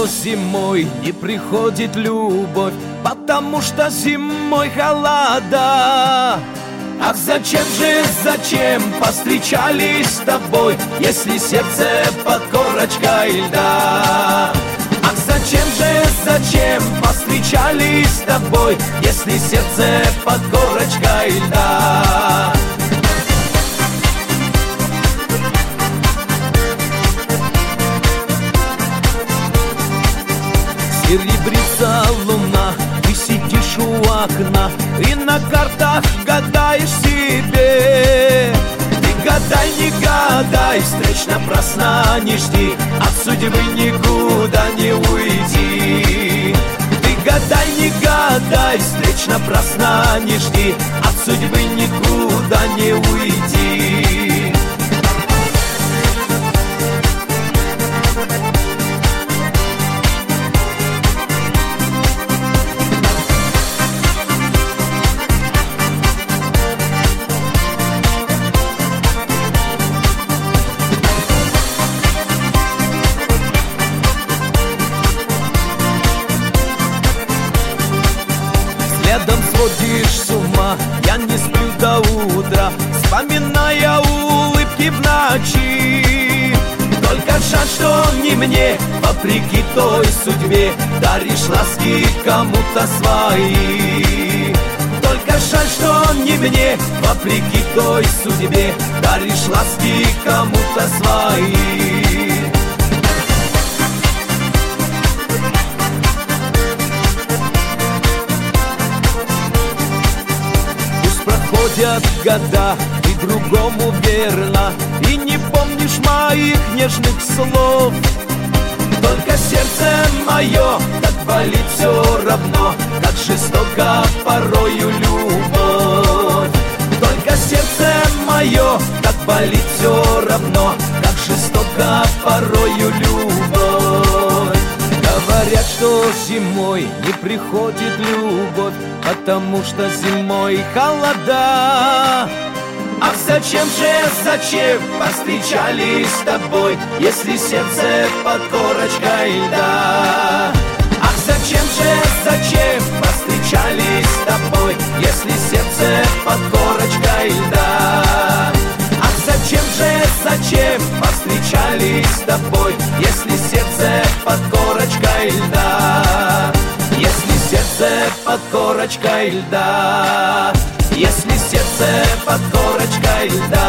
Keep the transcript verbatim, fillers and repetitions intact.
зимой не приходит любовь? Потому что зимой холода. Ах, зачем же, зачем повстречались с тобой, если сердце под корочкой льда? Ах, зачем же, зачем повстречались с тобой, если сердце под корочкой льда? Серебрится луна, ты сидишь у окна и на картах гадаешь себе. Ты гадай, не гадай, встреч напрасно не жди, от судьбы никуда не уйти. Ты гадай, не гадай, встреч напрасно не жди, от судьбы никуда не уйти. Следом сводишь с ума, я не сплю до утра, вспоминая улыбки в ночи. Только жаль, что не мне, вопреки той судьбе, даришь ласки кому-то свои. Только жаль, что не мне, вопреки той судьбе, даришь ласки кому-то свои. Проходят года, ты другому верна, и не помнишь моих нежных слов. Только сердце мое так болит все равно, как жестоко порою любовь. Только сердце мое так болит все равно, как жестоко порою любовь. Говорят, что зимой не приходит любовь, потому что зимой холода. Ах, зачем же, зачем повстречались с тобой, если сердце под корочкой льда? Ах, зачем же, зачем повстречались с тобой, если сердце под корочкой льда? Ах, зачем же, зачем повстречались с тобой, если сердце под корочкой льда? Если сердце под корочкой льда, если сердце под корочкой льда.